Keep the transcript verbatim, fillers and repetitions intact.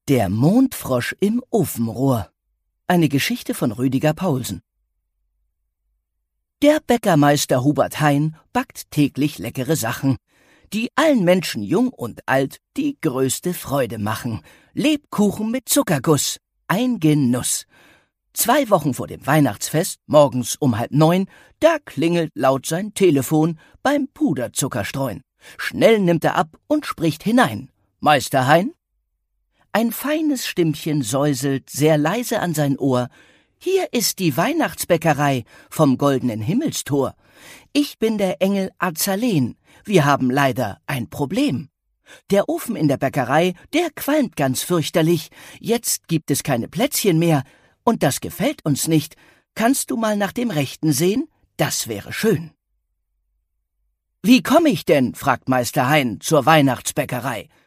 Der Mondfrosch im Ofenrohr. Eine Geschichte von Rüdiger Paulsen. Der Bäckermeister Hubert Hein backt täglich leckere Sachen, die allen Menschen, jung und alt, die größte Freude machen. Lebkuchen mit Zuckerguss, ein Genuss. Zwei Wochen vor dem Weihnachtsfest, morgens um halb neun, da klingelt laut sein Telefon beim Puderzuckerstreuen. Schnell nimmt er ab und spricht hinein. »Meister Hein?« Ein feines Stimmchen säuselt sehr leise an sein Ohr. »Hier ist die Weihnachtsbäckerei vom goldenen Himmelstor. Ich bin der Engel Azaleen. Wir haben leider ein Problem. Der Ofen in der Bäckerei, der qualmt ganz fürchterlich. Jetzt gibt es keine Plätzchen mehr. Und das gefällt uns nicht. Kannst du mal nach dem Rechten sehen? Das wäre schön.« »Wie komme ich denn?« fragt Meister Hein zur Weihnachtsbäckerei.